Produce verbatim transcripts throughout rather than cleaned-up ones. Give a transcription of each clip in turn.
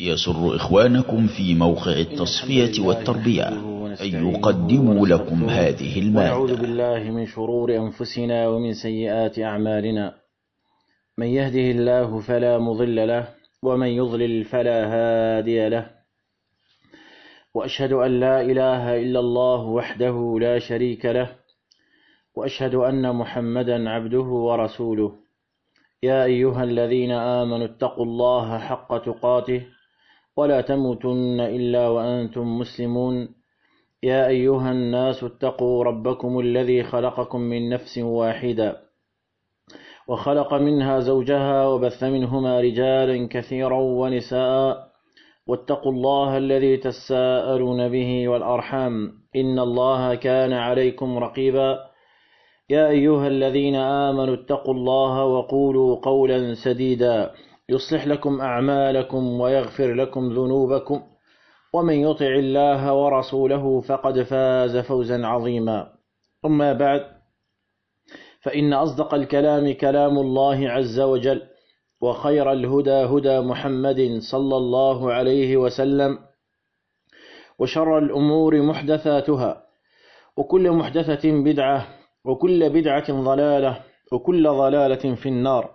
يسر إخوانكم في موقع التصفية والتربية أن يقدموا لكم هذه المادة. ونعوذ بالله من شرور أنفسنا ومن سيئات أعمالنا، من يهده الله فلا مضل له ومن يضلل فلا هادي له، وأشهد أن لا إله إلا الله وحده لا شريك له، وأشهد أن محمدا عبده ورسوله. يا أيها الذين آمنوا اتقوا الله حق تقاته ولا تموتن إلا وأنتم مسلمون. يا أيها الناس اتقوا ربكم الذي خلقكم من نفس واحدة وخلق منها زوجها وبث منهما رجالا كثيرا ونساء، واتقوا الله الذي تساءلون به والأرحام إن الله كان عليكم رقيبا. يا أيها الذين آمنوا اتقوا الله وقولوا قولا سديدا يصلح لكم أعمالكم ويغفر لكم ذنوبكم، ومن يطع الله ورسوله فقد فاز فوزا عظيما. أما بعد، فإن أصدق الكلام كلام الله عز وجل، وخير الهدى هدى محمد صلى الله عليه وسلم، وشر الأمور محدثاتها، وكل محدثة بدعة، وكل بدعة ضلالة، وكل ضلالة في النار.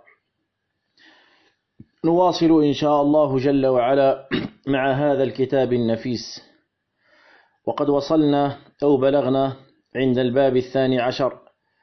نواصل إن شاء الله جل وعلا مع هذا الكتاب النفيس، وقد وصلنا أو بلغنا عند الباب الثاني عشر،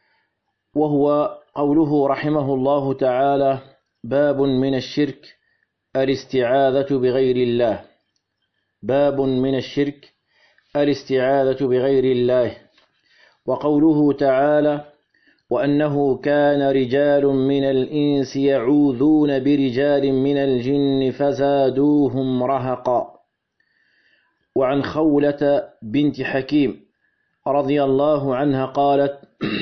وهو قوله رحمه الله تعالى: باب من الشرك الاستعاذة بغير الله. باب من الشرك الاستعاذة بغير الله. وقوله تعالى: وأنه كان رجال من الإنس يعوذون برجال من الجن فزادوهم رهقا. وعن خولة بنت حكيم رضي الله عنها قالت: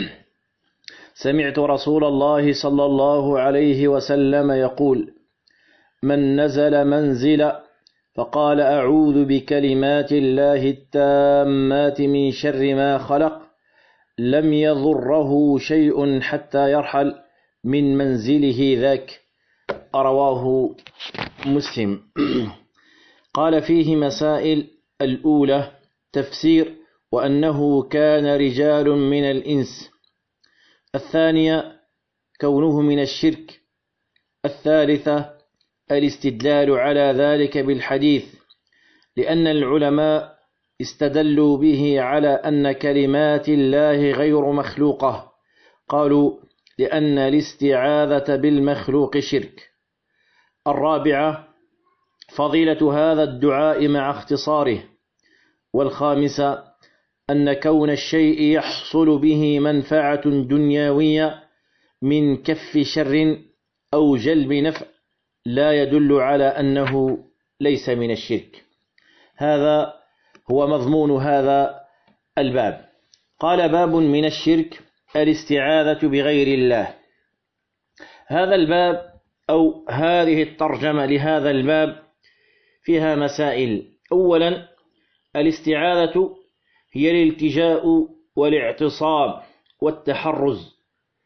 سمعت رسول الله صلى الله عليه وسلم يقول: من نزل منزل فقال أعوذ بكلمات الله التامات من شر ما خلق لم يضره شيء حتى يرحل من منزله ذاك. رواه مسلم. قال فيه مسائل: الأولى تفسير وأنه كان رجال من الإنس. الثانية كونه من الشرك. الثالثة الاستدلال على ذلك بالحديث، لأن العلماء استدلوا به على أن كلمات الله غير مخلوقة. قالوا: لأن الاستعاذة بالمخلوق شرك. الرابعة فضيلة هذا الدعاء مع اختصاره. والخامسة أن كون الشيء يحصل به منفعة دنيوية من كف شر أو جلب نفع لا يدل على أنه ليس من الشرك. هذا هو مضمون هذا الباب. قال: باب من الشرك الاستعاذة بغير الله. هذا الباب أو هذه الترجمة لهذا الباب فيها مسائل. أولا، الاستعاذة هي الالتجاء والاعتصام والتحرز،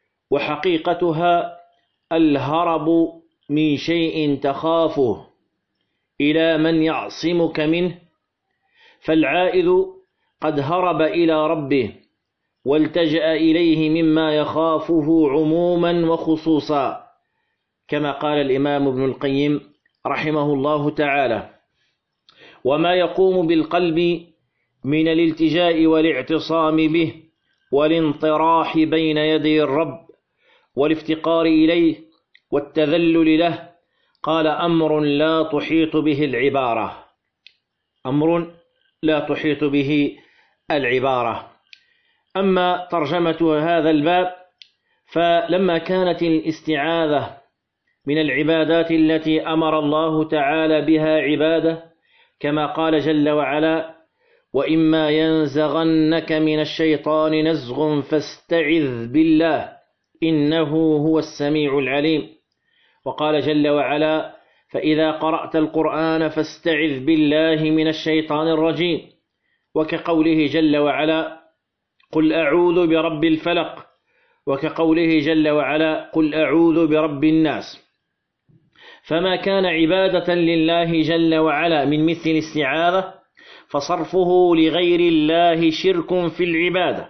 وحقيقتها الهرب من شيء تخافه إلى من يعصمك منه. فالعائذ قد هرب إلى ربه والتجأ إليه مما يخافه عموما وخصوصا، كما قال الإمام ابن القيم رحمه الله تعالى: وما يقوم بالقلب من الالتجاء والاعتصام به والانطراح بين يدي الرب والافتقار إليه والتذلل له، قال: أمر لا تحيط به العبارة. أمر لا تحيط به العبارة. أما ترجمة هذا الباب، فلما كانت الاستعاذة من العبادات التي أمر الله تعالى بها عباده، كما قال جل وعلا: وإما ينزغنك من الشيطان نزغ فاستعذ بالله إنه هو السميع العليم. وقال جل وعلا: فإذا قرأت القرآن فاستعذ بالله من الشيطان الرجيم. وكقوله جل وعلا: قل أعوذ برب الفلق. وكقوله جل وعلا: قل أعوذ برب الناس. فما كان عبادة لله جل وعلا من مثل الاستعاذة فصرفه لغير الله شرك في العبادة،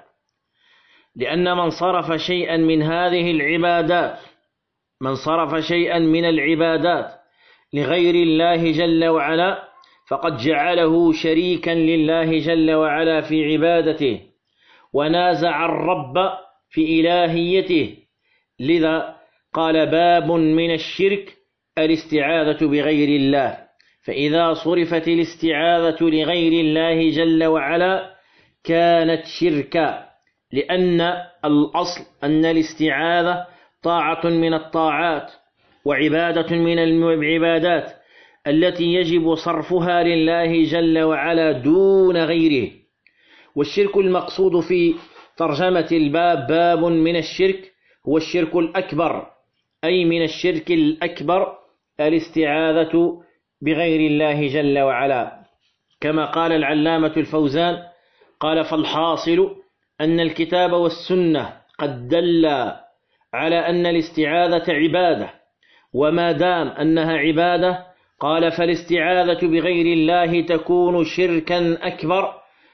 لأن من صرف شيئا من هذه العبادات من صرف شيئا من العبادات لغير الله جل وعلا فقد جعله شريكا لله جل وعلا في عبادته، ونازع الرب في إلهيته. لذا قال: باب من الشرك الاستعاذة بغير الله. فإذا صرفت الاستعاذة لغير الله جل وعلا كانت شركا، لأن الأصل أن الاستعاذة طاعة من الطاعات وعبادة من العبادات التي يجب صرفها لله جل وعلا دون غيره. والشرك المقصود في ترجمة الباب باب من الشرك هو الشرك الأكبر، أي من الشرك الأكبر الاستعاذة بغير الله جل وعلا، كما قال العلامة الفوزان قال: فالحاصل أن الكتاب والسنة قد دل على أن الاستعاذة عبادة، وما دام أنها عبادة قال فالاستعاذة بغير الله تكون شركا أكبر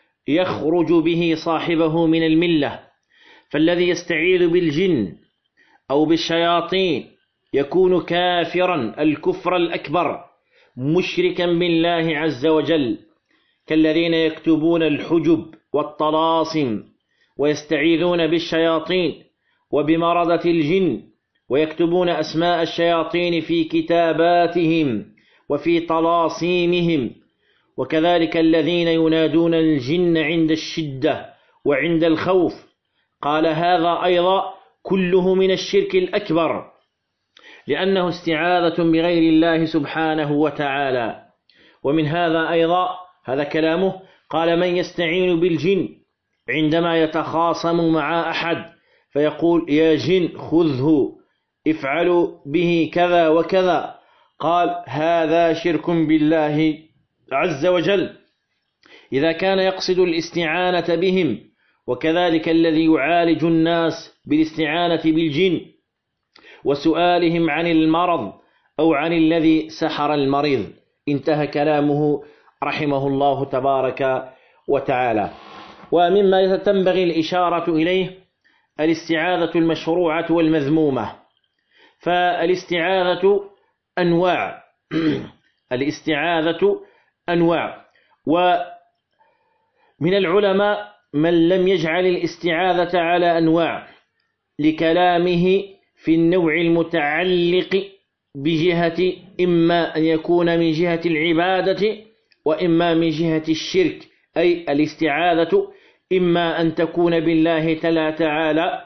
يخرج به صاحبه من الملة. فالذي يستعيذ بالجن أو بالشياطين يكون كافرا الكفر الأكبر مشركا بالله عز وجل، كالذين يكتبون الحجب والطلاسم ويستعيذون بالشياطين وبمرضة الجن، ويكتبون أسماء الشياطين في كتاباتهم وفي طلاسيمهم، وكذلك الذين ينادون الجن عند الشدة وعند الخوف. قال: هذا أيضا كله من الشرك الأكبر، لأنه استعاذة بغير الله سبحانه وتعالى. ومن هذا أيضا هذا كلامه قال: من يستعين بالجن عندما يتخاصم مع أحد فيقول: يا جن خذه افعلوا به كذا وكذا، قال: هذا شرك بالله عز وجل إذا كان يقصد الاستعانة بهم، وكذلك الذي يعالج الناس بالاستعانة بالجن وسؤالهم عن المرض أو عن الذي سحر المريض. انتهى كلامه رحمه الله تبارك وتعالى. ومما تنبغي الإشارة إليه الاستعاذة المشروعة والمذمومة. فالاستعاذة أنواع الاستعاذة أنواع ومن العلماء من لم يجعل الاستعاذة على أنواع لكلامه في النوع المتعلق بجهة إما أن يكون من جهة العبادة وإما من جهة الشرك، أي الاستعاذة إما أن تكون بالله تعالى،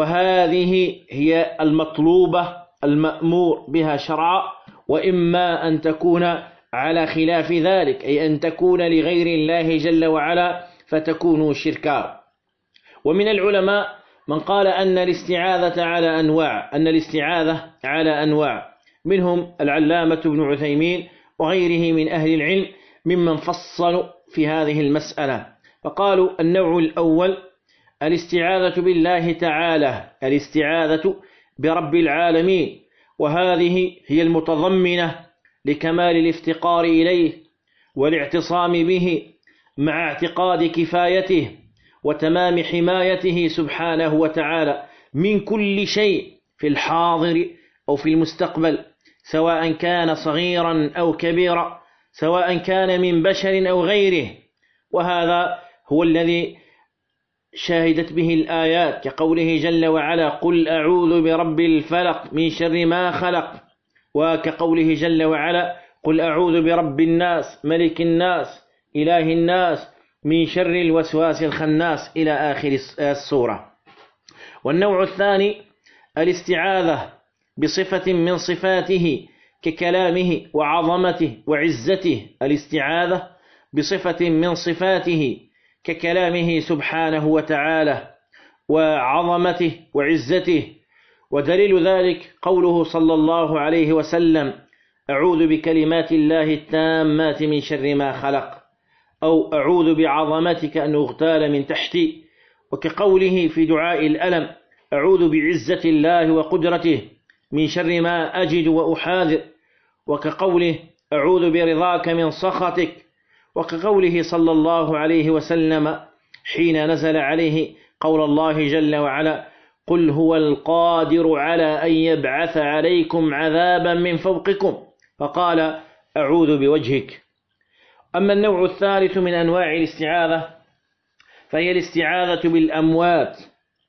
وهذه هي المطلوبة المأمور بها شرعا، وإما أن تكون على خلاف ذلك، أي أن تكون لغير الله جل وعلا فتكون شركا. ومن العلماء من قال أن الاستعاذة على أنواع أن الاستعاذة على أنواع منهم العلامة ابن عثيمين وغيره من أهل العلم ممن فصلوا في هذه المسألة، فقالوا: النوع الأول الاستعاذة بالله تعالى، الاستعاذة برب العالمين، وهذه هي المتضمنة لكمال الافتقار إليه والاعتصام به مع اعتقاد كفايته وتمام حمايته سبحانه وتعالى من كل شيء في الحاضر أو في المستقبل، سواء كان صغيرا أو كبيرا، سواء كان من بشر أو غيره. وهذا هو الذي شاهدت به الآيات كقوله جل وعلا: قل أعوذ برب الفلق من شر ما خلق، وكقوله جل وعلا: قل أعوذ برب الناس ملك الناس إله الناس من شر الوسواس الخناس إلى آخر السورة. والنوع الثاني الاستعاذة بصفة من صفاته ككلامه وعظمته وعزته، الاستعاذة بصفة من صفاته ككلامه سبحانه وتعالى وعظمته وعزته. ودليل ذلك قوله صلى الله عليه وسلم: أعوذ بكلمات الله التامات من شر ما خلق، أو أعوذ بعظمتك أن أغتال من تحتي. وكقوله في دعاء الألم: أعوذ بعزة الله وقدرته من شر ما أجد وأحاذر. وكقوله أعوذ برضاك من سخطك، وكقوله صلى الله عليه وسلم حين نزل عليه قول الله جل وعلا قل هو القادر على أن يبعث عليكم عذابا من فوقكم، فقال أعوذ بوجهك. أما النوع الثالث من أنواع الاستعاذة فهي الاستعاذة بالأموات،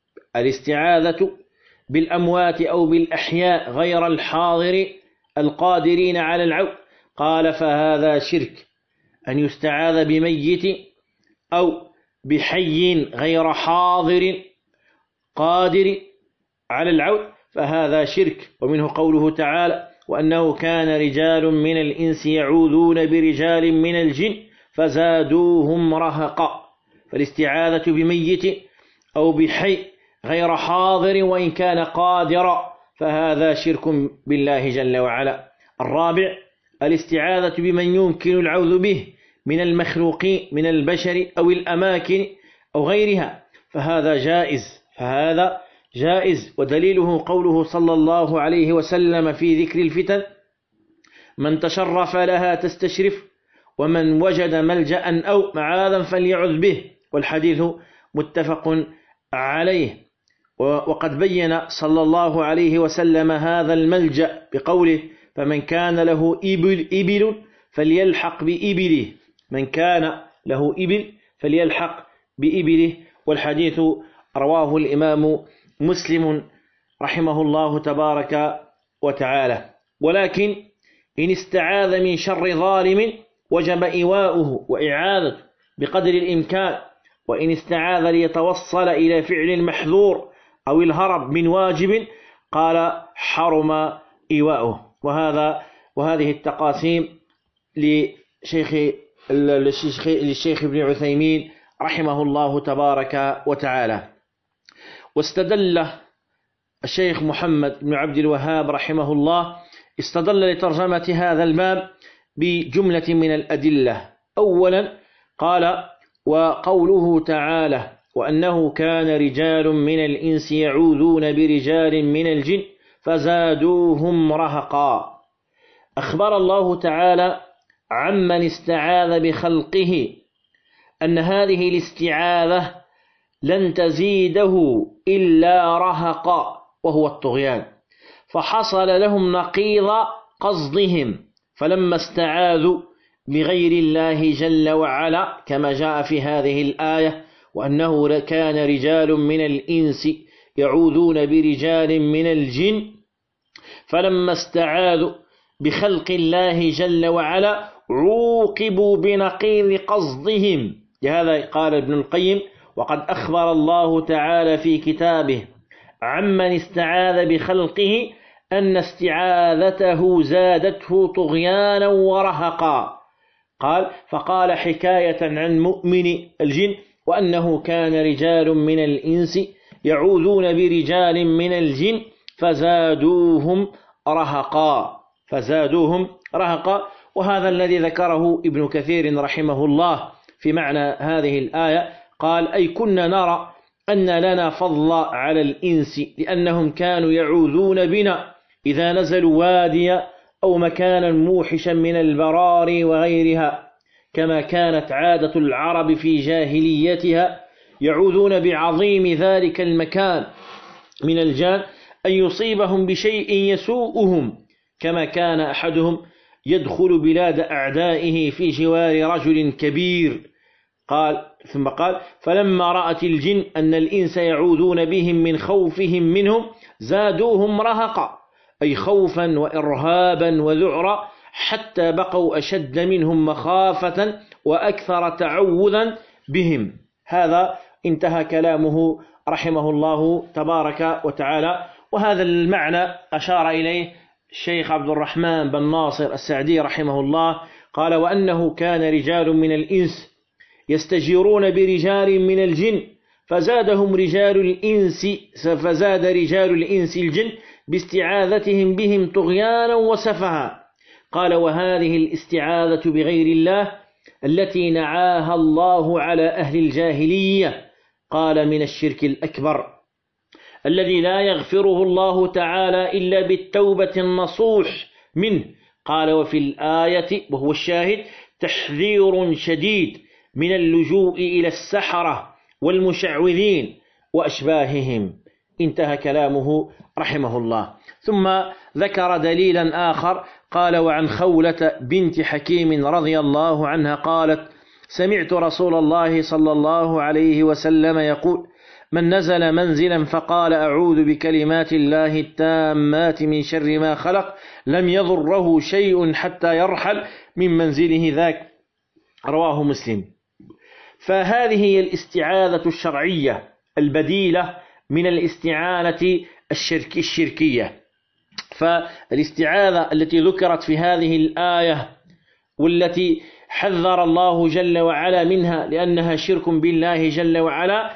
الاستعاذة بالأموات أو بالأحياء غير الحاضر القادرين على العود. قال فهذا شرك، أن يستعاذ بميت أو بحي غير حاضر قادر على العود، فهذا شرك. ومنه قوله تعالى وأنه كان رجال من الإنس يعوذون برجال من الجن فزادوهم رهقا. فالاستعاذة بميت أو بحي غير حاضر وإن كان قادرا فهذا شرك بالله جل وعلا. الرابع الاستعاذة بمن يمكن العوذ به من المخلوقين من البشر أو الأماكن أو غيرها، فهذا جائز فهذا جائز ودليله قوله صلى الله عليه وسلم في ذكر الفتن من تشرف لها تستشرف ومن وجد ملجأ أو معاذا فليعذ به، والحديث متفق عليه. وقد بين صلى الله عليه وسلم هذا الملجأ بقوله فمن كان له إبل, إبل فليلحق بإبله، من كان له إبل فليلحق بإبله، والحديث رواه الإمام مسلم رحمه الله تبارك وتعالى. ولكن إن استعاذ من شر ظالم وجب إيواؤه وإعادته بقدر الإمكان، وإن استعاذ ليتوصل إلى فعل المحذور أو الهرب من واجب قال حرم إيواؤه. وهذا وهذه التقاسيم لشيخ للشيخ ابن عثيمين رحمه الله تبارك وتعالى. واستدل الشيخ محمد بن عبد الوهاب رحمه الله استدل لترجمة هذا الباب بجملة من الأدلة. أولا قال وقوله تعالى وأنه كان رجال من الإنس يعوذون برجال من الجن فزادوهم رهقا. أخبر الله تعالى عمن استعاذ بخلقه أن هذه الاستعاذة لن تزيده إلا رهقا وهو الطغيان، فحصل لهم نقيض قصدهم فلما استعاذوا بغير الله جل وعلا كما جاء في هذه الآية وأنه كان رجال من الإنس يعوذون برجال من الجن، فلما استعاذوا بخلق الله جل وعلا عوقبوا بنقيض قصدهم. لهذا قال ابن القيم وقد أخبر الله تعالى في كتابه عمن استعاذ بخلقه أن استعاذته زادته طغيانا ورهقا. قال فقال حكاية عن مؤمن الجن وأنه كان رجال من الإنس يعوذون برجال من الجن فزادوهم رهقا فزادوهم رهقا. وهذا الذي ذكره ابن كثير رحمه الله في معنى هذه الآية، قال أي كنا نرى أن لنا فضل على الإنس لأنهم كانوا يعوذون بنا إذا نزلوا واديا أو مكانا موحشا من البرار وغيرها، كما كانت عادة العرب في جاهليتها يعوذون بعظيم ذلك المكان من الجان أن يصيبهم بشيء يسوءهم، كما كان أحدهم يدخل بلاد أعدائه في جوار رجل كبير. قال ثم قال فلما رأت الجن أن الإنس يعوذون بهم من خوفهم منهم زادوهم رهقا، أي خوفا وإرهابا وذعرا، حتى بقوا أشد منهم مخافة وأكثر تعوذا بهم. هذا انتهى كلامه رحمه الله تبارك وتعالى. وهذا المعنى أشار إليه الشيخ عبد الرحمن بن ناصر السعدي رحمه الله، قال وأنه كان رجال من الإنس يستجيرون برجال من الجن فزادهم رجال الإنس فزاد رجال الإنس الجن باستعاذتهم بهم طغيانا وسفها. قال وهذه الاستعاذة بغير الله التي نعاها الله على أهل الجاهلية قال من الشرك الأكبر الذي لا يغفره الله تعالى إلا بالتوبة النصوح منه. قال وفي الآية وهو الشاهد تحذير شديد من اللجوء إلى السحرة والمشعوذين وأشباههم. انتهى كلامه رحمه الله. ثم ذكر دليلا آخر قال وعن خولة بنت حكيم رضي الله عنها قالت سمعت رسول الله صلى الله عليه وسلم يقول من نزل منزلا فقال أعوذ بكلمات الله التامات من شر ما خلق لم يضره شيء حتى يرحل من منزله ذاك، رواه مسلم. فهذه هي الاستعاذة الشرعية البديلة من الاستعانة الشرك الشركية. فالاستعاذة التي ذكرت في هذه الآية والتي حذر الله جل وعلا منها لأنها شرك بالله جل وعلا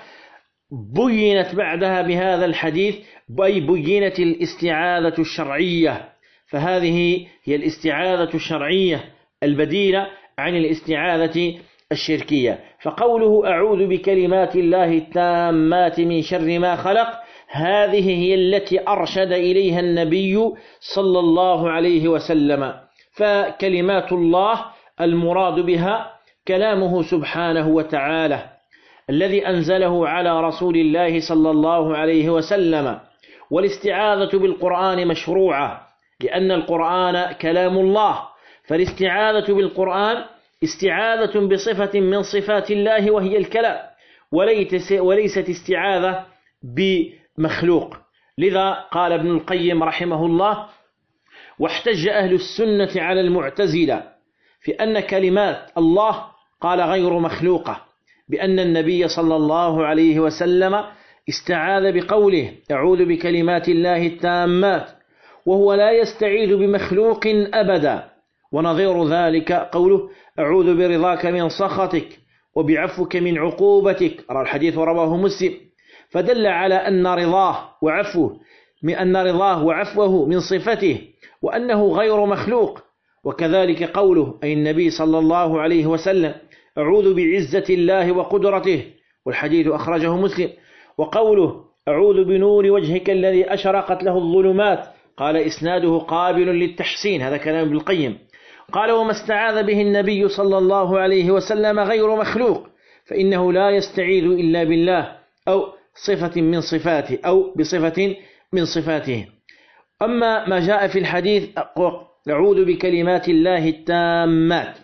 بينت بعدها بهذا الحديث، أي بينت الاستعاذة الشرعية. فهذه هي الاستعاذة الشرعية البديلة عن الاستعاذة الشركية. فقوله أعوذ بكلمات الله التامات من شر ما خلق هذه هي التي أرشد إليها النبي صلى الله عليه وسلم. فكلمات الله المراد بها كلامه سبحانه وتعالى الذي أنزله على رسول الله صلى الله عليه وسلم. والاستعاذة بالقرآن مشروعة لأن القرآن كلام الله، فالاستعاذة بالقرآن استعاذة بصفة من صفات الله وهي الكلام، وليست استعاذة بمخلوق. لذا قال ابن القيم رحمه الله واحتج أهل السنة على المعتزلة في أن كلمات الله قال غير مخلوقة، بأن النبي صلى الله عليه وسلم استعاذ بقوله أعوذ بكلمات الله التامات وهو لا يستعيذ بمخلوق أبدا. ونظير ذلك قوله أعوذ برضاك من سخطك وبعفوك من عقوبتك، الحديث رواه مسلم. فدل على أن رضاه وعفوه من أن رضاه وعفوه من صفته وأنه غير مخلوق. وكذلك قوله أي النبي صلى الله عليه وسلم أعوذ بعزة الله وقدرته، والحديث أخرجه مسلم. وقوله أعوذ بنور وجهك الذي أشرقت له الظلمات قال إسناده قابل للتحسين، هذا كلام ابن القيم. قال وما استعاذ به النبي صلى الله عليه وسلم غير مخلوق، فإنه لا يستعيذ إلا بالله أو صفة من صفاته أو بصفة من صفاته. أما ما جاء في الحديث أعوذ بكلمات الله التامات،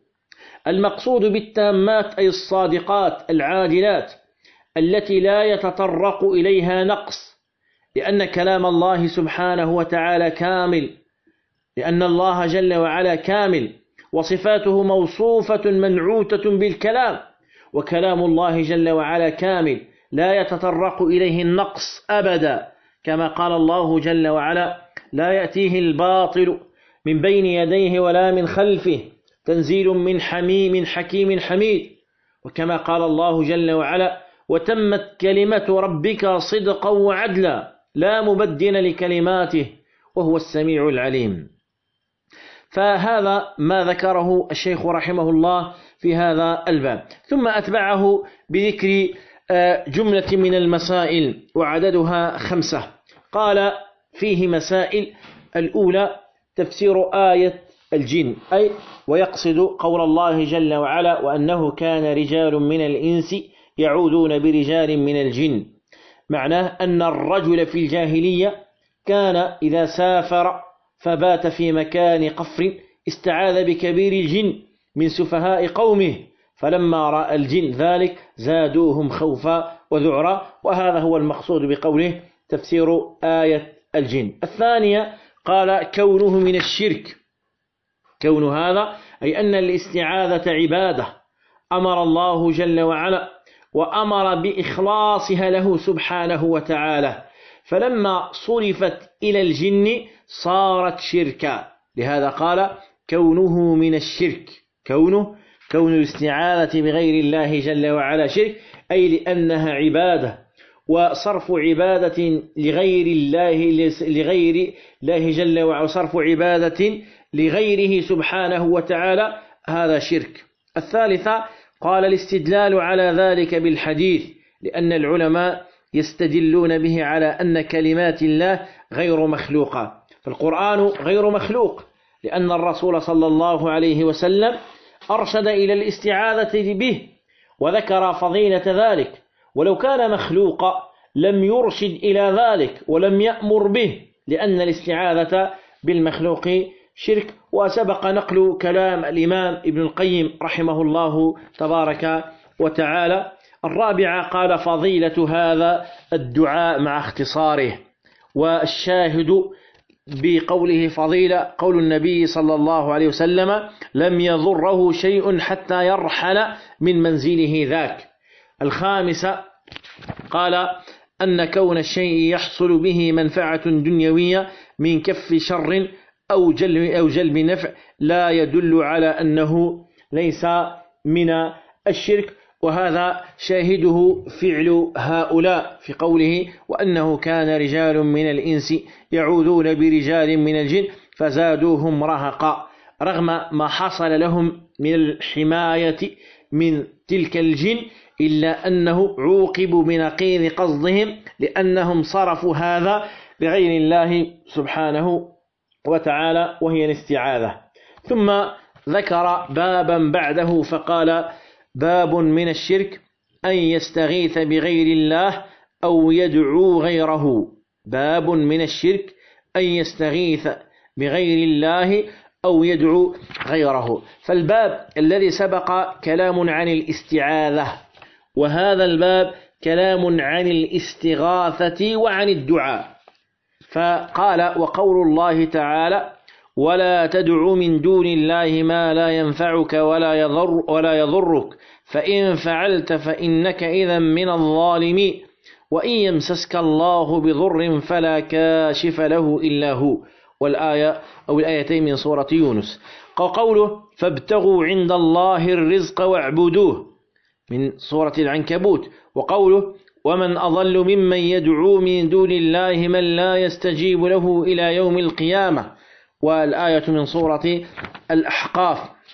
المقصود بالتامات أي الصادقات العادلات التي لا يتطرق إليها نقص، لأن كلام الله سبحانه وتعالى كامل، لأن الله جل وعلا كامل وصفاته موصوفة منعوتة بالكلام، وكلام الله جل وعلا كامل لا يتطرق إليه النقص أبدا، كما قال الله جل وعلا لا يأتيه الباطل من بين يديه ولا من خلفه تنزيل من حميم حكيم حميد. وكما قال الله جل وعلا وتمت كلمة ربك صدقا وعدلا لا مبدل لكلماته وهو السميع العليم. فهذا ما ذكره الشيخ رحمه الله في هذا الباب. ثم أتبعه بذكر جملة من المسائل وعددها خمسة. قال فيه مسائل: الأولى تفسير آية الجن، أي ويقصد قول الله جل وعلا وأنه كان رجال من الإنس يعوذون برجال من الجن. معناه أن الرجل في الجاهلية كان إذا سافر فبات في مكان قفر استعاذ بكبير الجن من سفهاء قومه، فلما رأى الجن ذلك زادوهم خوفا وذعرا. وهذا هو المقصود بقوله تفسير آية الجن. الثانية قال كونه من الشرك، كون هذا أي أن الاستعاذة عبادة أمر الله جل وعلا وأمر بإخلاصها له سبحانه وتعالى، فلما صرفت إلى الجن صارت شركا. لهذا قال كونه من الشرك، كونه كون الاستعاذة بغير الله جل وعلا شرك، أي لأنها عبادة، وصرف عبادة لغير الله لغير الله جل وعلا صرف عبادة لغيره سبحانه وتعالى هذا شرك. الثالثة قال الاستدلال على ذلك بالحديث، لأن العلماء يستدلون به على أن كلمات الله غير مخلوقة، فالقرآن غير مخلوق لأن الرسول صلى الله عليه وسلم أرشد إلى الاستعاذة به وذكر فضيلة ذلك، ولو كان مخلوقا لم يرشد إلى ذلك ولم يأمر به، لأن الاستعاذة بالمخلوق شرك. وسبق نقل كلام الإمام ابن القيم رحمه الله تبارك وتعالى. الرابعة قال فضيلة هذا الدعاء مع اختصاره، والشاهد بقوله فضيلة قول النبي صلى الله عليه وسلم لم يضره شيء حتى يرحل من منزله ذاك. الخامسة قال أن كون الشيء يحصل به منفعة دنيوية من كف شر أو جلب, أو جلب نفع لا يدل على أنه ليس من الشرك، وهذا شاهده فعل هؤلاء في قوله وأنه كان رجال من الإنس يعوذون برجال من الجن فزادوهم رهقا، رغم ما حصل لهم من الحماية من تلك الجن إلا أنه عوقبوا بنقيض قصدهم لأنهم صرفوا هذا لغير الله سبحانه وتعالى وهي الاستعاذة. ثم ذكر بابا بعده فقال باب من الشرك أن يستغيث بغير الله أو يدعو غيره. باب من الشرك أن يستغيث بغير الله أو يدعو غيره. فالباب الذي سبق كلام عن الاستعاذة، وهذا الباب كلام عن الاستغاثة وعن الدعاء. فقال وقول الله تعالى ولا تدع من دون الله ما لا ينفعك ولا يضر ولا يضرك فإن فعلت فإنك إذا من الظالمين وإن يمسسك الله بضر فلا كاشف له إلا هو. والآية أو الآيتين من سورة يونس. قوله فابتغوا عند الله الرزق واعبدوه من سورة العنكبوت. وقوله ومن أضل ممن يدعو من دون الله من لا يستجيب له إلى يوم القيامة. والآية من سورة الأحقاف.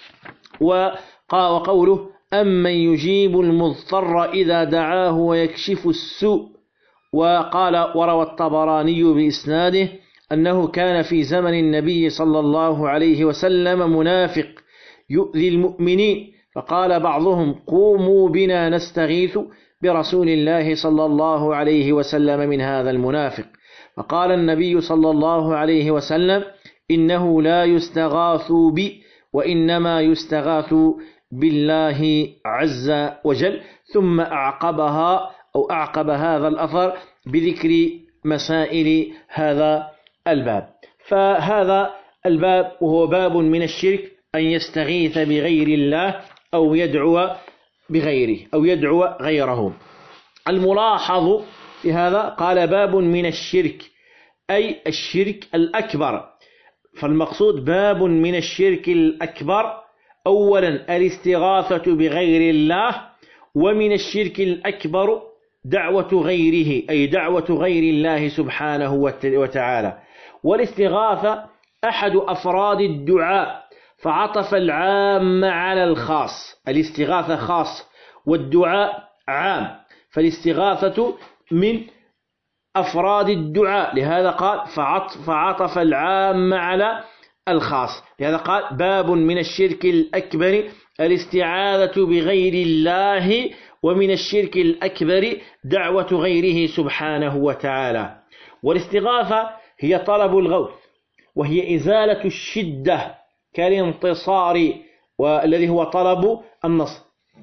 وقوله أمن يجيب المضطر إذا دعاه ويكشف السوء. وقال وروى الطبراني بإسناده أنه كان في زمن النبي صلى الله عليه وسلم منافق يؤذي المؤمنين، فقال بعضهم قوموا بنا نستغيث برسول الله صلى الله عليه وسلم من هذا المنافق. فقال النبي صلى الله عليه وسلم إنه لا يستغاث بي وإنما يستغاث بالله عز وجل. ثم أعقبها أو أعقب هذا الأثر بذكر مسائل هذا الباب. فهذا الباب وهو باب من الشرك أن يستغيث بغير الله أو يدعو بغيره أو يدعو غيره. الملاحظ في هذا قال باب من الشرك أي الشرك الأكبر. فالمقصود باب من الشرك الأكبر أولا الاستغاثة بغير الله، ومن الشرك الأكبر دعوة غيره أي دعوة غير الله سبحانه وتعالى. والاستغاثة أحد أفراد الدعاء، فعطف العام على الخاص. الاستغاثة خاص والدعاء عام، فالاستغاثة من أفراد الدعاء، لهذا قال فعطف العام على الخاص. لهذا قال باب من الشرك الأكبر الاستعاذة بغير الله، ومن الشرك الأكبر دعوة غيره سبحانه وتعالى. والاستغاثة هي طلب الغوث، وهي إزالة الشدة كالانتصار والذي هو طلب النصر.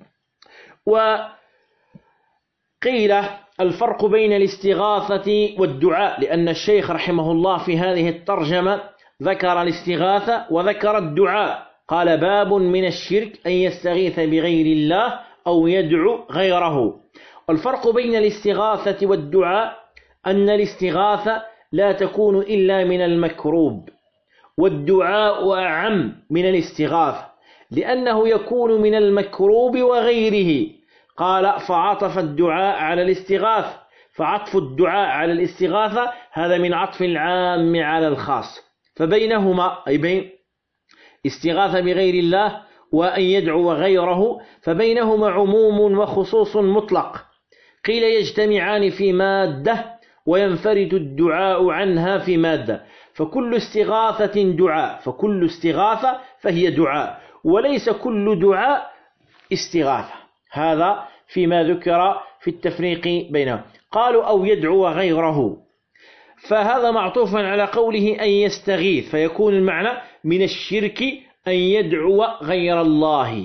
وقيل الفرق بين الاستغاثة والدعاء، لأن الشيخ رحمه الله في هذه الترجمة ذكر الاستغاثة وذكر الدعاء. قال باب من الشرك أن يستغيث بغير الله أو يدعو غيره. والفرق بين الاستغاثة والدعاء أن الاستغاثة لا تكون إلا من المكروب، والدعاء أعم من الاستغاثة لأنه يكون من المكروب وغيره. قال فعطف الدعاء على الاستغاثة، فعطف الدعاء على الاستغاثة هذا من عطف العام على الخاص. فبينهما أي بين استغاثة بغير الله وأن يدعو غيره فبينهما عموم وخصوص مطلق. قيل يجتمعان في مادة وينفرد الدعاء عنها في مادة. فكل استغاثة دعاء، فكل استغاثة فهي دعاء، وليس كل دعاء استغاثة. هذا فيما ذكر في التفريق بينهم. قالوا أو يدعو غيره، فهذا معطوف على قوله أن يستغيث، فيكون المعنى من الشرك أن يدعو غير الله،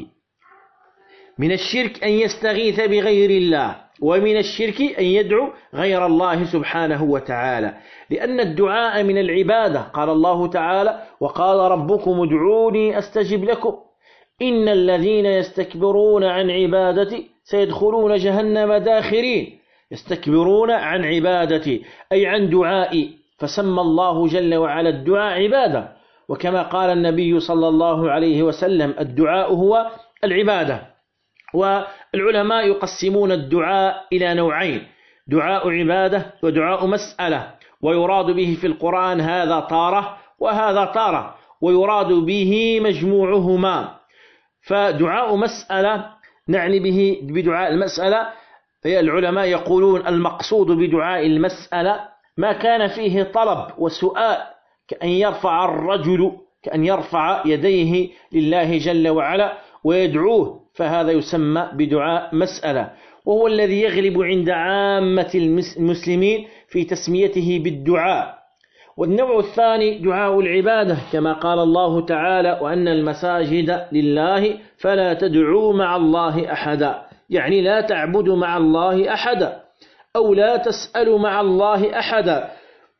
من الشرك أن يستغيث بغير الله، ومن الشرك أن يدعو غير الله سبحانه وتعالى، لأن الدعاء من العبادة. قال الله تعالى: وقال ربكم ادعوني أستجب لكم إن الذين يستكبرون عن عبادتي سيدخلون جهنم داخرين. يستكبرون عن عبادتي أي عن دعائي، فسمى الله جل وعلا الدعاء عبادة، وكما قال النبي صلى الله عليه وسلم: الدعاء هو العبادة. والعلماء يقسمون الدعاء إلى نوعين: دعاء عبادة ودعاء مسألة، ويراد به في القرآن هذا تارة وهذا تارة، ويراد به مجموعهما. فدعاء مسألة نعني به بدعاء المسألة، العلماء يقولون المقصود بدعاء المسألة ما كان فيه طلب وسؤال، كأن يرفع الرجل كأن يرفع يديه لله جل وعلا ويدعوه، فهذا يسمى بدعاء مسألة، وهو الذي يغلب عند عامة المسلمين في تسميته بالدعاء. والنوع الثاني دعاء العبادة، كما قال الله تعالى: وأن المساجد لله فلا تدعوا مع الله أحدا، يعني لا تعبدوا مع الله أحدا، أو لا تسألوا مع الله أحدا،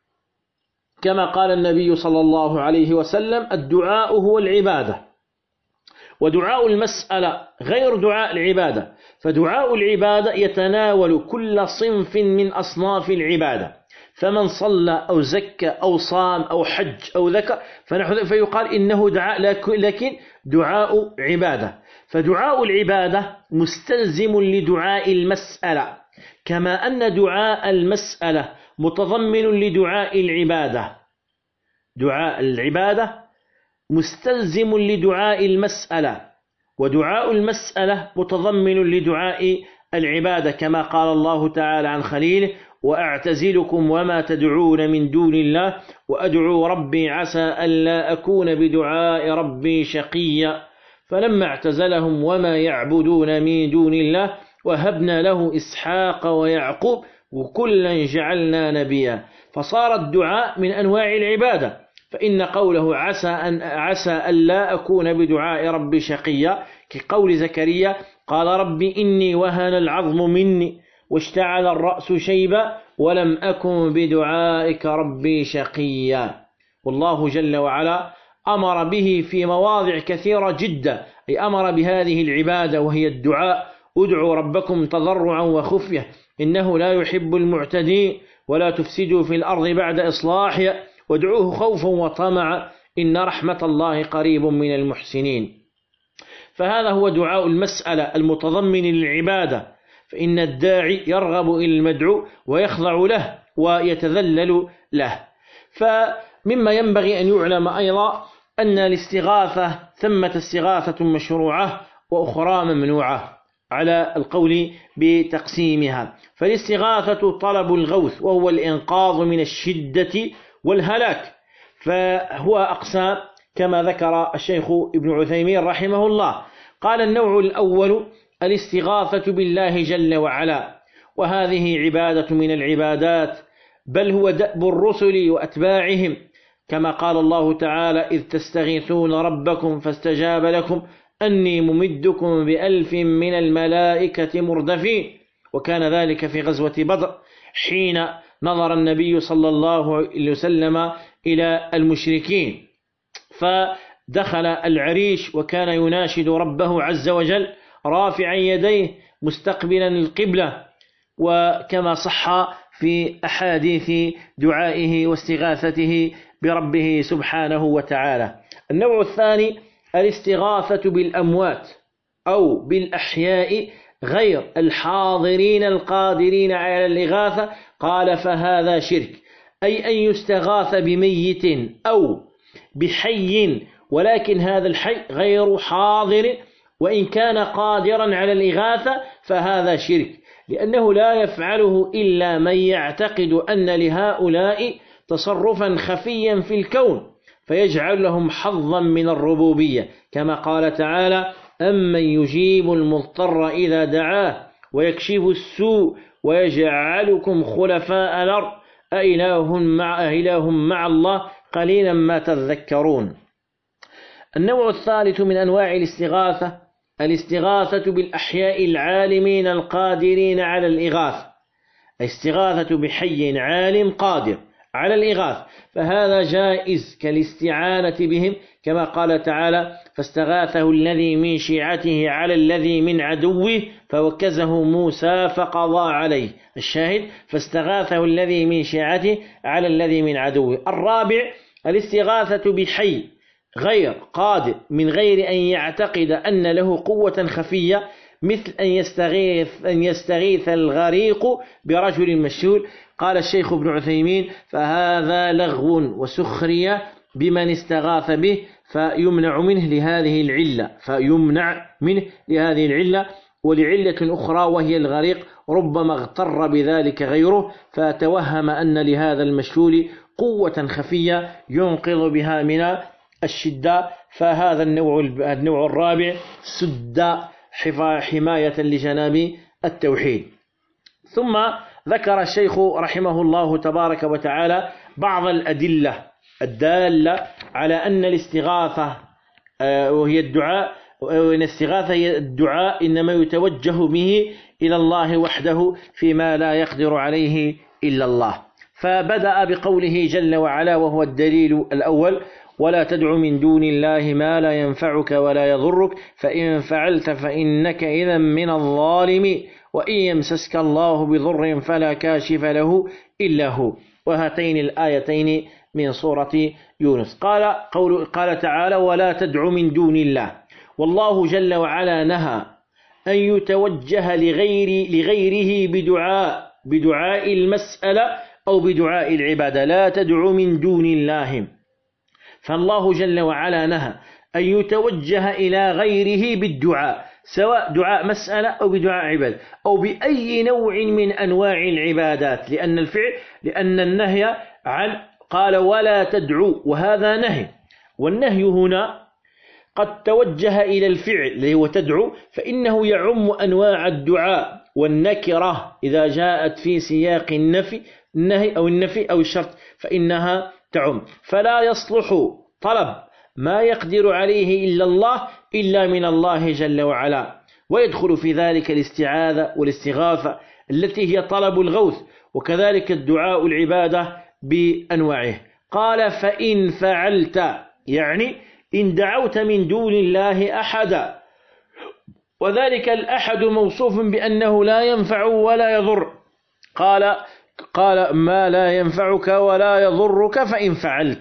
كما قال النبي صلى الله عليه وسلم: الدعاء هو العبادة. ودعاء المسألة غير دعاء العبادة، فدعاء العبادة يتناول كل صنف من أصناف العبادة، فمن صلى أو زكى أو صام أو حج أو ذكر فيقال إنه دعاء، لكن دعاء عبادة. فدعاء العبادة مستلزم لدعاء المسألة، كما أن دعاء المسألة متضمن لدعاء العبادة. دعاء العبادة مستلزم لدعاء المسألة، ودعاء المسألة متضمن لدعاء العبادة، كما قال الله تعالى عن خليله: وأعتزلكم وما تدعون من دون الله وأدعو ربي عسى ألا أكون بدعاء ربي شقيا. فلما اعتزلهم وما يعبدون من دون الله وهبنا له إسحاق ويعقوب وكلا جعلنا نبيا. فصار الدعاء من أنواع العبادة، فإن قوله عسى أن عسى ألا أكون بدعاء ربي شقيا كقول زكريا: قال ربي إني وهن العظم مني واشتعل الرأس شيبا ولم أكن بدعائك ربي شقيا. والله جل وعلا أمر به في مواضع كثيرة جدا، أي أمر بهذه العبادة وهي الدعاء: ادعوا ربكم تضرعا وخفية إنه لا يحب المعتدين ولا تفسدوا في الأرض بعد إصلاحها وادعوه خوفا وطمعا إن رحمة الله قريب من المحسنين. فهذا هو دعاء المسألة المتضمن للعبادة، فإن الداعي يرغب إلى المدعو ويخضع له ويتذلل له. فمما ينبغي أن يعلم أيضا أن الاستغاثة ثمة استغاثة مشروعة وأخرى ممنوعة على القول بتقسيمها. فالاستغاثة طلب الغوث، وهو الإنقاذ من الشدة والهلاك، فهو أقسام كما ذكر الشيخ ابن عثيمين رحمه الله. قال: النوع الأول الاستغاثة بالله جل وعلا، وهذه عبادة من العبادات، بل هو دأب الرسل وأتباعهم، كما قال الله تعالى: إذ تستغيثون ربكم فاستجاب لكم أني ممدكم بألف من الملائكة مردفين. وكان ذلك في غزوة بدر، حين نظر النبي صلى الله عليه وسلم إلى المشركين، فدخل العريش وكان يناشد ربه عز وجل رافعا يديه مستقبلا القبلة، وكما صح في أحاديث دعائه واستغاثته بربه سبحانه وتعالى. النوع الثاني الاستغاثة بالأموات أو بالأحياء غير الحاضرين القادرين على الإغاثة. قال: فهذا شرك، أي أن يستغاث بميت أو بحي، ولكن هذا الحي غير حاضر، وإن كان قادرا على الإغاثة فهذا شرك، لأنه لا يفعله إلا من يعتقد أن لهؤلاء تصرفا خفيا في الكون فيجعل لهم حظا من الربوبية، كما قال تعالى: أمن يجيب المضطر إذا دعاه ويكشف السوء ويجعلكم خلفاء الأرض أإله مع, أإله مع الله قليلا ما تذكرون. النوع الثالث من أنواع الاستغاثة الاستغاثة بالأحياء العالمين القادرين على الإغاثة، الاستغاثة بحي عالم قادر على الإغاثة، فهذا جائز كالاستعانة بهم، كما قال تعالى: فاستغاثه الذي من شيعته على الذي من عدوه فوكزه موسى فقضى عليه. الشاهد: فاستغاثه الذي من شيعته على الذي من عدوه. الرابع الاستغاثة بحي غير قادر من غير أن يعتقد أن له قوة خفية، مثل أن يستغيث, أن يستغيث الغريق برجل مشهور. قال الشيخ ابن عثيمين: فهذا لغو وسخرية بمن استغاث به فيمنع منه لهذه العلة فيمنع منه لهذه العلة ولعلة أخرى وهي الغريق، ربما اغتر بذلك غيره فتوهم أن لهذا المشلول قوة خفية ينقذ بها من الشدة، فهذا النوع النوع الرابع سد حماية لجناب التوحيد. ثم ذكر الشيخ رحمه الله تبارك وتعالى بعض الأدلة الدالة على أن الاستغاثة وهي الدعاء وإن الاستغاثة هي الدعاء إنما يتوجه به إلى الله وحده فيما لا يقدر عليه إلا الله. فبدأ بقوله جل وعلا وهو الدليل الأول: ولا تدع من دون الله ما لا ينفعك ولا يضرك فإن فعلت فإنك إذا من الظالمين وإن يمسسك الله بضر فلا كاشف له إلا هو. وهاتين الآيتين من سورة يونس. قال, قول قال تعالى: ولا تدع من دون الله. والله جل وعلا نهى أن يتوجه لغير لغيره بدعاء بدعاء المسألة أو بدعاء العبادة. لا تدع من دون الله، فالله جل وعلا نهى أن يتوجه إلى غيره بالدعاء، سواء دعاء مسألة أو بدعاء عبادة أو بأي نوع من أنواع العبادات، لأن الفعل لأن النهي عن قال ولا تدعو، وهذا نهي، والنهي هنا قد توجه إلى الفعل اللي هو تدعو، فإنه يعم أنواع الدعاء، والنكرة إذا جاءت في سياق النفي النهي أو النفي أو الشرط فإنها تعم، فلا يصلح طلب ما يقدر عليه إلا الله إلا من الله جل وعلا، ويدخل في ذلك الاستعاذة والاستغاثة التي هي طلب الغوث، وكذلك الدعاء العبادة بأنواعه. قال: فإن فعلت، يعني إن دعوت من دون الله أحدا، وذلك الأحد موصوف بأنه لا ينفع ولا يضر. قال قال ما لا ينفعك ولا يضرك فإن فعلت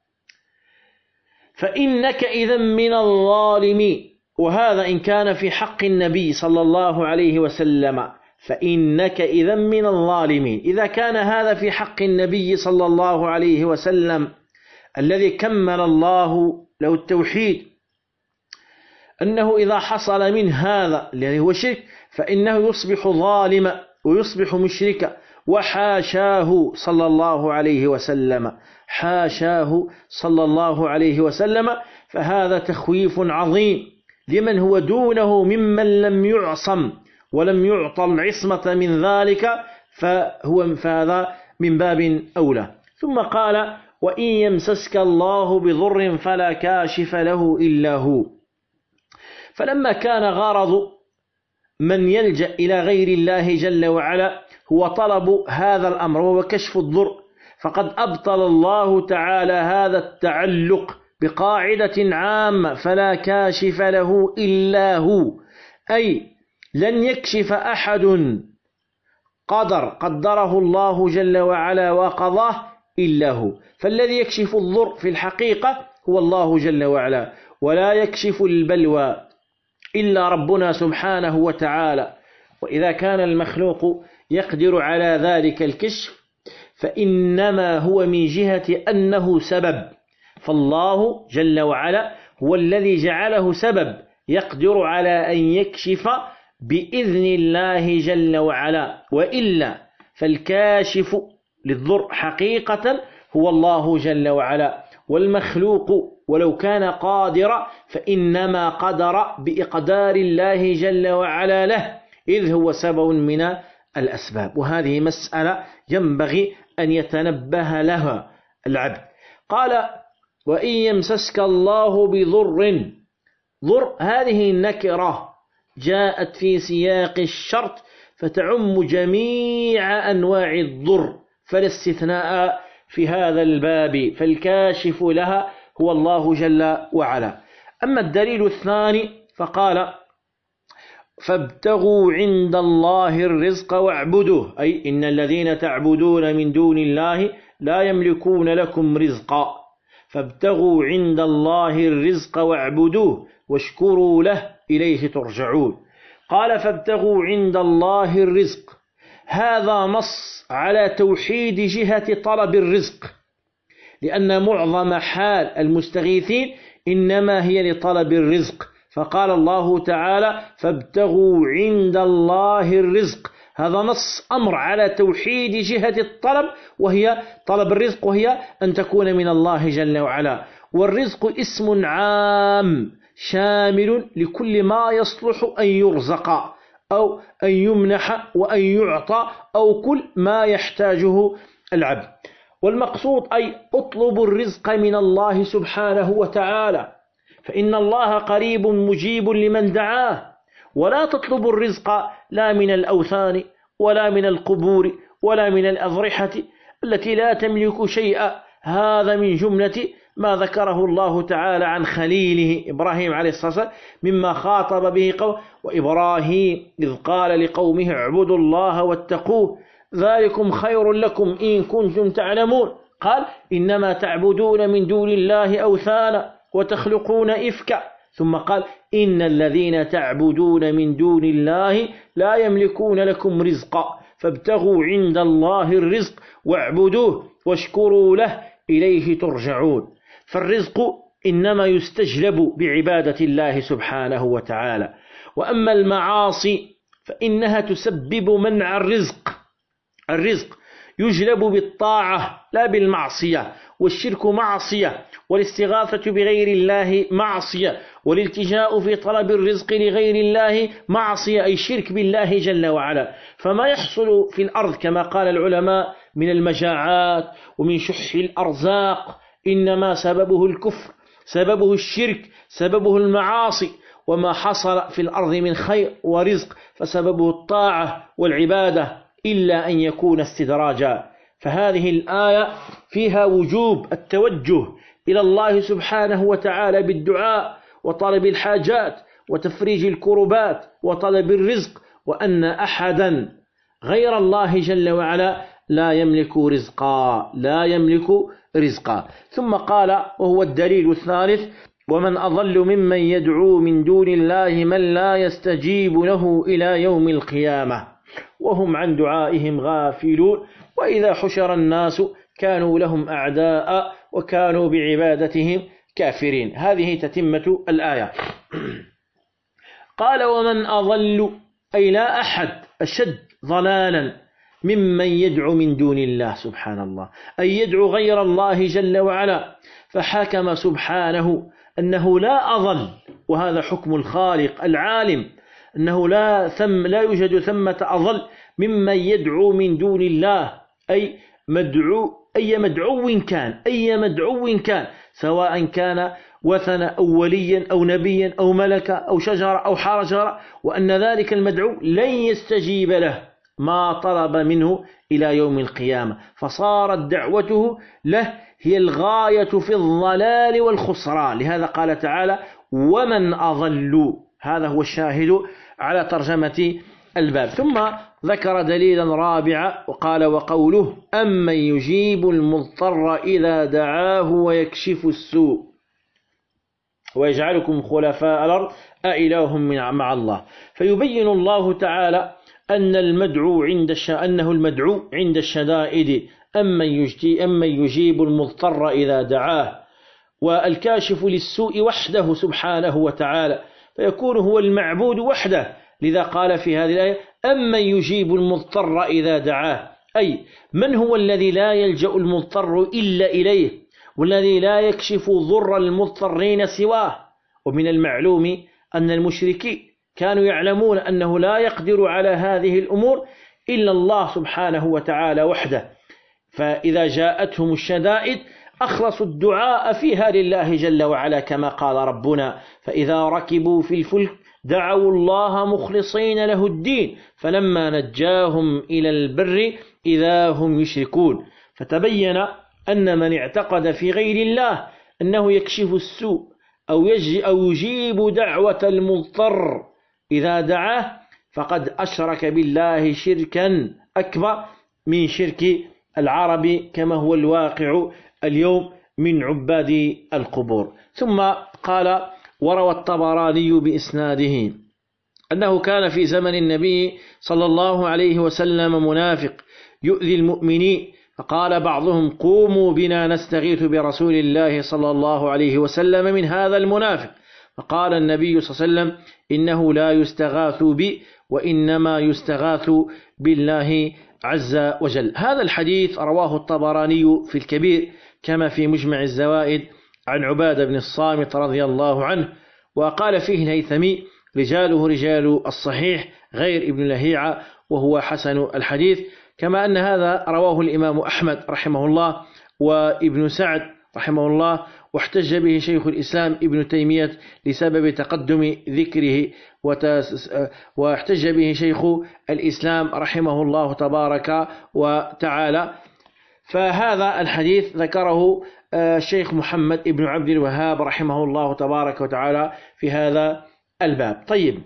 فإنك إذا من الظالمين. وهذا إن كان في حق النبي صلى الله عليه وسلم، فإنك إذا من الظالمين. إذا كان هذا في حق النبي صلى الله عليه وسلم الذي كمل الله له التوحيد، أنه إذا حصل من هذا الذي هو شرك فإنه يصبح ظالما ويصبح مشركا، وحاشاه صلى الله عليه وسلم حاشاه صلى الله عليه وسلم فهذا تخويف عظيم لمن هو دونه ممن لم يعصم ولم يعطى العصمة من ذلك، فهو فهذا من باب أولى. ثم قال: وإن يمسسك الله بضر فلا كاشف له إلا هو. فلما كان غرض من يلجأ إلى غير الله جل وعلا هو طلب هذا الأمر وهو كشف الضر، فقد أبطل الله تعالى هذا التعلق بقاعدة عامة: فلا كاشف له إلا هو، أي لن يكشف أحد قدر قدره الله جل وعلا وقضاه إلا هو. فالذي يكشف الضر في الحقيقة هو الله جل وعلا، ولا يكشف البلوى إلا ربنا سبحانه وتعالى. وإذا كان المخلوق يقدر على ذلك الكشف فإنما هو من جهة أنه سبب، فالله جل وعلا هو الذي جعله سبب يقدر على أن يكشف بإذن الله جل وعلا، وإلا فالكاشف للضر حقيقة هو الله جل وعلا، والمخلوق ولو كان قادرا فإنما قدر بإقدار الله جل وعلا له، إذ هو سبب من الأسباب. وهذه مسألة ينبغي أن يتنبه لها العبد. قال: وإن يمسسك الله بضر، ضر هذه النكرة جاءت في سياق الشرط فتعم جميع أنواع الضر، فلا استثناء في هذا الباب، فالكاشف لها هو الله جل وعلا. أما الدليل الثاني فقال: فابتغوا عند الله الرزق واعبدوه، أي إن الذين تعبدون من دون الله لا يملكون لكم رزقا، فابتغوا عند الله الرزق واعبدوه واشكروا له إليه ترجعون. قال: فابتغوا عند الله الرزق، هذا نص على توحيد جهة طلب الرزق، لأن معظم حال المستغيثين إنما هي لطلب الرزق، فقال الله تعالى: فابتغوا عند الله الرزق، هذا نص أمر على توحيد جهة الطلب وهي طلب الرزق، وهي أن تكون من الله جل وعلا. والرزق اسم عام شامل لكل ما يصلح أن يرزق أو أن يمنح وأن يعطى، أو كل ما يحتاجه العبد. والمقصود أي اطلبوا الرزق من الله سبحانه وتعالى، فإن الله قريب مجيب لمن دعاه. ولا تطلبوا الرزق لا من الأوثان ولا من القبور ولا من الأضرحة التي لا تملك شيئا. هذا من جملة ما ذكره الله تعالى عن خليله إبراهيم عليه الصلاة والسلام مما خاطب به قوم: وإبراهيم إذ قال لقومه اعبدوا الله واتقوه ذلكم خير لكم إن كنتم تعلمون. قال: إنما تعبدون من دون الله أوثانا وتخلقون إفكا. ثم قال: إن الذين تعبدون من دون الله لا يملكون لكم رزقا فابتغوا عند الله الرزق واعبدوه واشكروا له إليه ترجعون. فالرزق إنما يستجلب بعبادة الله سبحانه وتعالى. وأما المعاصي فإنها تسبب منع الرزق. الرزق يجلب بالطاعة لا بالمعصية، والشرك معصية، والاستغاثة بغير الله معصية، والالتجاء في طلب الرزق لغير الله معصية، أي شرك بالله جل وعلا. فما يحصل في الأرض كما قال العلماء من المجاعات ومن شح الأرزاق إنما سببه الكفر، سببه الشرك، سببه المعاصي. وما حصل في الأرض من خير ورزق فسببه الطاعة والعبادة، إلا أن يكون استدراجا. فهذه الآية فيها وجوب التوجه إلى الله سبحانه وتعالى بالدعاء وطلب الحاجات وتفريج الكربات وطلب الرزق، وأن أحدا غير الله جل وعلا لا يملك رزقا لا يملك رزقا. ثم قال وهو الدليل الثالث: ومن أضل ممن يدعو من دون الله من لا يستجيب له إلى يوم القيامة وهم عن دعائهم غافلون وإذا حشر الناس كانوا لهم أعداء وكانوا بعبادتهم كافرين. هذه تتمة الآية. قال: ومن أضل، أي لا أحد أشد ضلالا ممن يدعو من دون الله سبحان الله، أي يدعو غير الله جل وعلا. فحكم سبحانه أنه لا أضل، وهذا حكم الخالق العالم، أنه لا ثم لا يوجد ثمة أضل ممن يدعو من دون الله، أي مدعو أي مدعو كان أي مدعو كان سواء كان وثنا أو وليا أو نبيا أو ملكا أو شجرة أو حجرة، وأن ذلك المدعو لن يستجيب له ما طلب منه إلى يوم القيامة، فصارت دعوته له هي الغاية في الضلال والخسران. لهذا قال تعالى: ومن أضل. هذا هو الشاهد على ترجمة الباب. ثم ذكر دليلا رابعا وقال: وقوله: أمن يجيب المضطر إذا دعاه ويكشف السوء ويجعلكم خلفاء الأرض أإله مع الله. فيبين الله تعالى أن المدعو عند الش... أنه المدعو عند الشدائد أمن يجي... أمن يجيب المضطر إذا دعاه، والكاشف للسوء وحده سبحانه وتعالى، فيكون هو المعبود وحده. لذا قال في هذه الآية: أمن يجيب المضطر إذا دعاه، أي من هو الذي لا يلجأ المضطر إلا إليه، والذي لا يكشف ضر المضطرين سواه. ومن المعلوم أن المشركين كانوا يعلمون أنه لا يقدر على هذه الأمور إلا الله سبحانه وتعالى وحده، فإذا جاءتهم الشدائد أخلصوا الدعاء فيها لله جل وعلا، كما قال ربنا: فإذا ركبوا في الفلك دعوا الله مخلصين له الدين فلما نجاهم إلى البر إذا هم يشركون. فتبين أن من اعتقد في غير الله أنه يكشف السوء أو, أو يجيب دعوة المضطر إذا دعاه فقد أشرك بالله شركا أكبر من شرك العرب، كما هو الواقع اليوم من عباد القبور. ثم قال: وروى الطبراني بإسناده أنه كان في زمن النبي صلى الله عليه وسلم منافق يؤذي المؤمنين، فقال بعضهم: قوموا بنا نستغيث برسول الله صلى الله عليه وسلم من هذا المنافق. فقال النبي صلى الله عليه وسلم: إنه لا يستغاث بي وإنما يستغاث بالله عز وجل. هذا الحديث رواه الطبراني في الكبير كما في مجمع الزوائد عن عبادة بن الصامت رضي الله عنه، وقال فيه الهيثمي: رجاله رجال الصحيح غير ابن لهيعة وهو حسن الحديث. كما أن هذا رواه الإمام أحمد رحمه الله وابن سعد رحمه الله، واحتج به شيخ الإسلام ابن تيمية لسبب تقدم ذكره، واحتج به شيخ الإسلام رحمه الله تبارك وتعالى. فهذا الحديث ذكره الشيخ محمد ابن عبد الوهاب رحمه الله تبارك وتعالى في هذا الباب. طيب،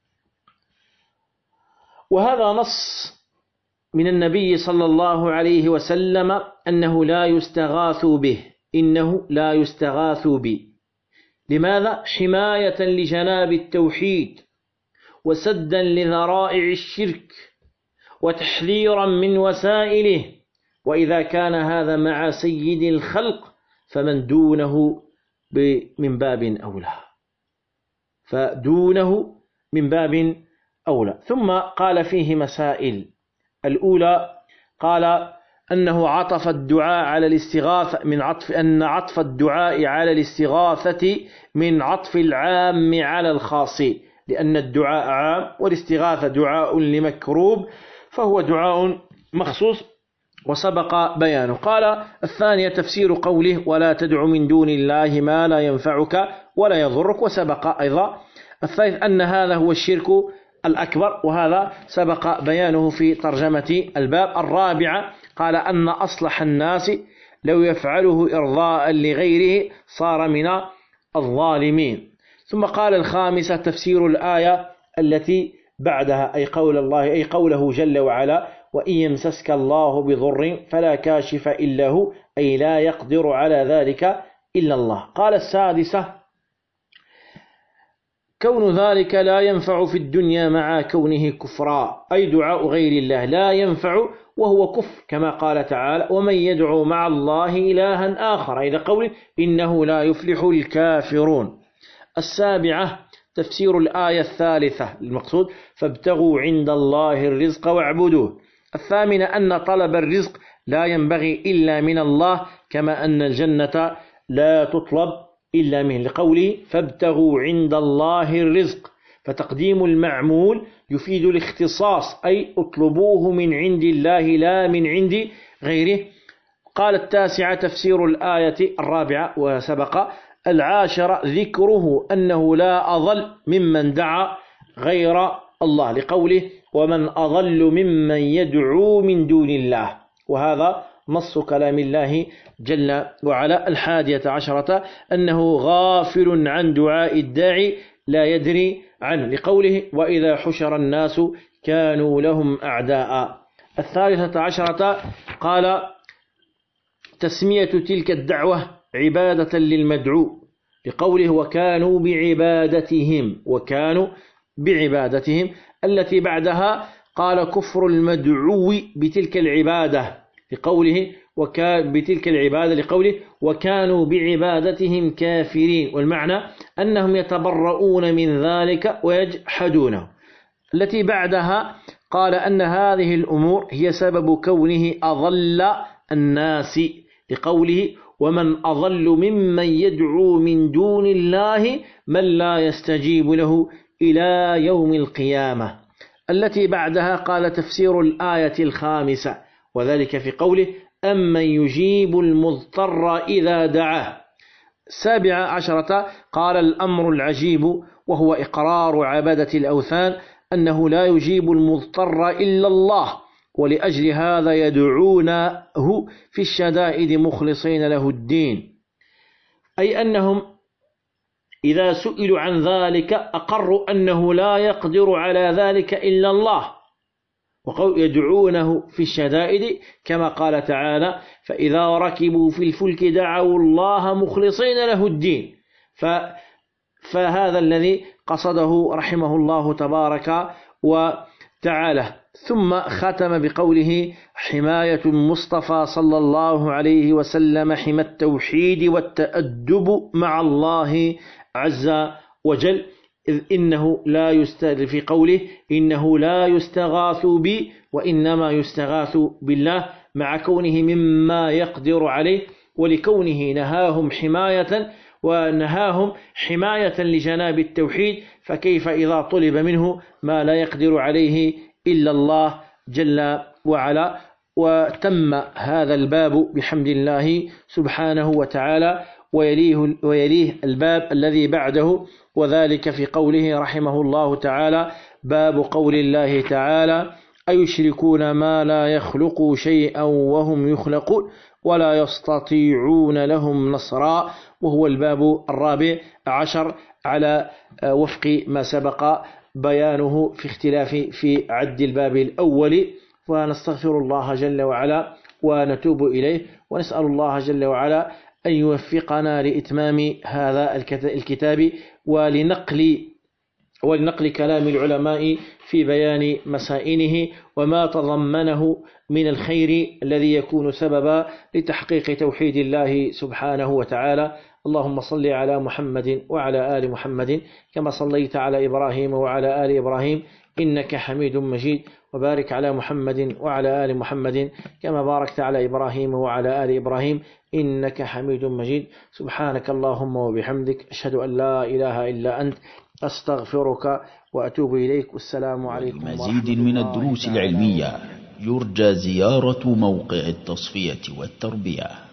وهذا نص من النبي صلى الله عليه وسلم أنه لا يستغاث به، إنه لا يستغاث به. لماذا؟ حماية لجناب التوحيد وسدا لذرائع الشرك وتحذيرا من وسائله. وإذا كان هذا مع سيد الخلق فمن دونه من باب أولى، فدونه من باب أولى. ثم قال فيه مسائل. الأولى قال أنه عطف الدعاء على الاستغاثة من عطف أن عطف الدعاء على الاستغاثة من عطف العام على الخاص، لأن الدعاء عام والاستغاثة دعاء لمكروب فهو دعاء مخصوص وسبق بيانه. قال الثانية تفسير قوله: ولا تدع من دون الله ما لا ينفعك ولا يضرك، وسبق أيضا. الثالث أن هذا هو الشرك الأكبر، وهذا سبق بيانه في ترجمة الباب. الرابعة قال أن أصلح الناس لو يفعله إرضاء لغيره صار من الظالمين. ثم قال الخامسة تفسير الآية التي بعدها، أي قول الله أي قوله جل وعلا: وإن يمسسك الله بضر فلا كاشف إلا هو، أي لا يقدر على ذلك إلا الله. قال السادسة كون ذلك لا ينفع في الدنيا مع كونه كفرا، أي دعاء غير الله لا ينفع وهو كفر، كما قال تعالى: ومن يدعو مع الله إلها آخر، إذا قوله إنه لا يفلح الكافرون. السابعة تفسير الآية الثالثة المقصود: فابتغوا عند الله الرزق واعبدوه. الثامنة أن طلب الرزق لا ينبغي إلا من الله، كما أن الجنة لا تطلب إلا منه، لقوله: فابتغوا عند الله الرزق. فتقديم المعمول يفيد الاختصاص، أي اطلبوه من عند الله لا من عند غيره. قال التاسعة تفسير الآية الرابعة وسبق. العاشرة ذكره أنه لا أضل ممن دعا غير الله، لقوله: ومن أضل ممن يدعو من دون الله، وهذا نص كلام الله جل وعلا. الحادية عشرة أنه غافل عن دعاء الداعي لا يدري عنه، لقوله: وإذا حشر الناس كانوا لهم أعداء. الثالثة عشرة قال تسمية تلك الدعوة عبادة للمدعو، لقوله: وكانوا بعبادتهم، وكانوا بعبادتهم. التي بعدها قال كفر المدعو بتلك العبادة، لقوله وكان بتلك العبادة لقوله: وكانوا بعبادتهم كافرين، والمعنى أنهم يتبرؤون من ذلك ويجحدونه. التي بعدها قال أن هذه الأمور هي سبب كونه أضل الناس، لقوله ومن أضل ممن يدعو من دون الله من لا يستجيب له إلى يوم القيامة. التي بعدها قال تفسير الآية الخامسة، وذلك في قوله أمن يجيب المضطر إذا دعاه. سابع عشرة قال الأمر العجيب وهو إقرار عبادة الأوثان أنه لا يجيب المضطر إلا الله، ولأجل هذا يدعونه في الشدائد مخلصين له الدين، أي أنهم إذا سئلوا عن ذلك أقروا أنه لا يقدر على ذلك إلا الله، يدعونه في الشدائد كما قال تعالى فإذا ركبوا في الفلك دعوا الله مخلصين له الدين. فهذا الذي قصده رحمه الله تبارك وتعالى. ثم ختم بقوله حماية المصطفى صلى الله عليه وسلم حمى التوحيد والتأدب مع الله عز وجل، إذ إنه لا يستغاث في قوله إنه لا يستغاث بي وإنما يستغاث بالله، مع كونه مما يقدر عليه، ولكونه نهاهم حماية ونهاهم حماية لجناب التوحيد، فكيف إذا طلب منه ما لا يقدر عليه إلا الله جل وعلا. وتم هذا الباب بحمد الله سبحانه وتعالى، ويليه, ويليه الباب الذي بعده، وذلك في قوله رحمه الله تعالى باب قول الله تعالى أيشركون ما لا يخلق شيئا وهم يخلقون ولا يستطيعون لهم نصرا، وهو الباب الرابع عشر على وفق ما سبق بيانه في اختلاف في عد الباب الأول. ونستغفر الله جل وعلا ونتوب إليه، ونسأل الله جل وعلا أن يوفقنا لإتمام هذا الكتاب ولنقل ولنقل كلام العلماء في بيان مسائله وما تضمنه من الخير الذي يكون سببا لتحقيق توحيد الله سبحانه وتعالى. اللهم صل على محمد وعلى آل محمد كما صليت على إبراهيم وعلى آل إبراهيم إنك حميد مجيد، وبارك على محمد وعلى آل محمد كما باركت على إبراهيم وعلى آل إبراهيم إنك حميد مجيد. سبحانك اللهم وبحمدك أشهد أن لا إله إلا أنت أستغفرك وأتوب إليك، والسلام عليكم ورحمة الله. مزيد من الدروس العلمية يرجى زيارة موقع التصفية والتربية.